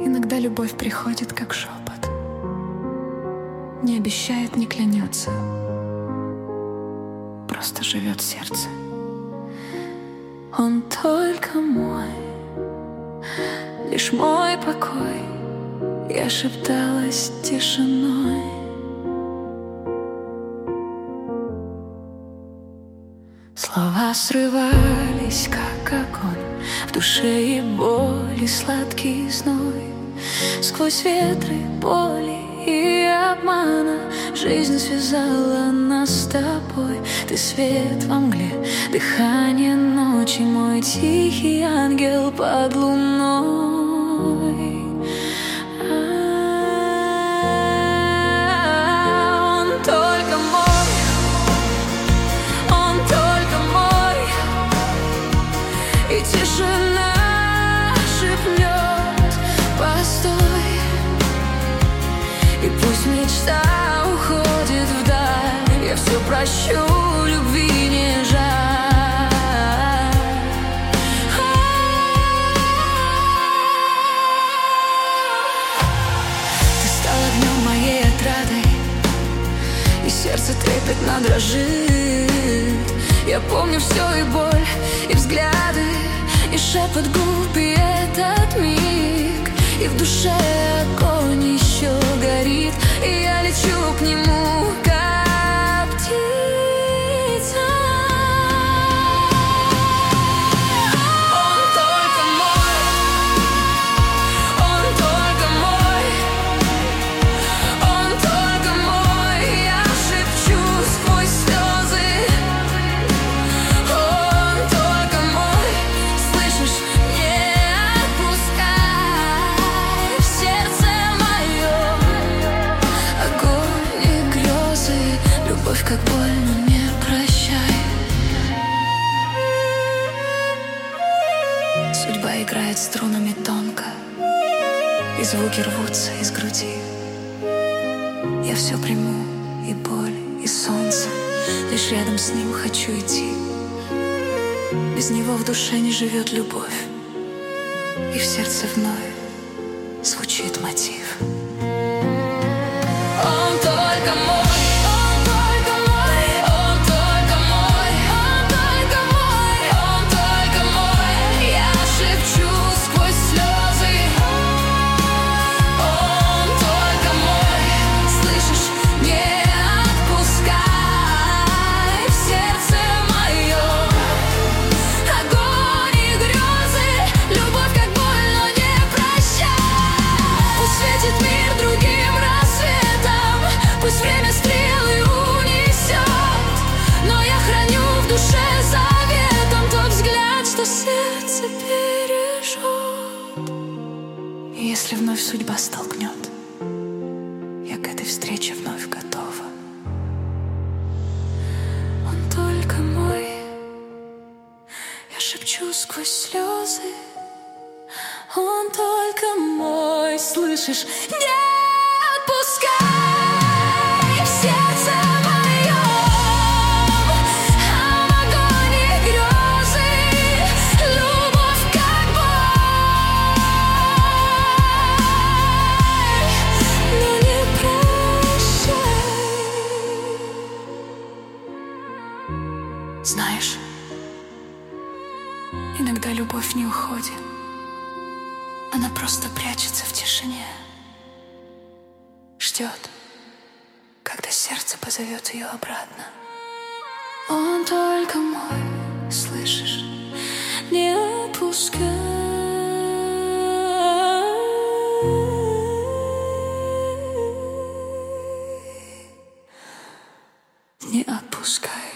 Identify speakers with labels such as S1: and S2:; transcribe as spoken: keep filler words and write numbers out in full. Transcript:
S1: Иногда любовь приходит, как шепот, не обещает, не клянется, просто живет в сердце. Он только мой, лишь мой покой. Я шепталась тишиной. Слова срывались, как огонь, в душе и боли сладкий зной. Сквозь ветры, боли и обмана жизнь связала нас с тобой. Ты свет во мгле, дыхание ночи, мой тихий ангел под луной. И тишина шепнет: постой. И пусть мечта уходит вдаль, я все прощу, любви не жаль. Ты стал огнем моей отрадой, и сердце трепетно дрожит. Я помню все, и боль, и взгляды, и шепот губ, и этот миг. И в душе огонь еще горит, и я лечу к нему, как птица. Он только мой, он только мой, он только мой. Я шепчу сквозь слезы: как больно, не прощай. Судьба играет струнами тонко, и звуки рвутся из груди. Я все приму, и боль, и солнце, лишь рядом с ним хочу идти. Без него в душе не живет любовь, и в сердце вновь звучит мотив. Он только мой. Время стрелы унесет, но я храню в душе заветом тот взгляд, что сердце бережет. И если вновь судьба столкнет, я к этой встрече вновь готова. Он только мой, я шепчу сквозь слезы. Он только мой, слышишь? Не отпускай. Знаешь, иногда любовь не уходит, она просто прячется в тишине, ждет, когда сердце позовет ее обратно. Он только мой, слышишь? Не отпускай, не отпускай.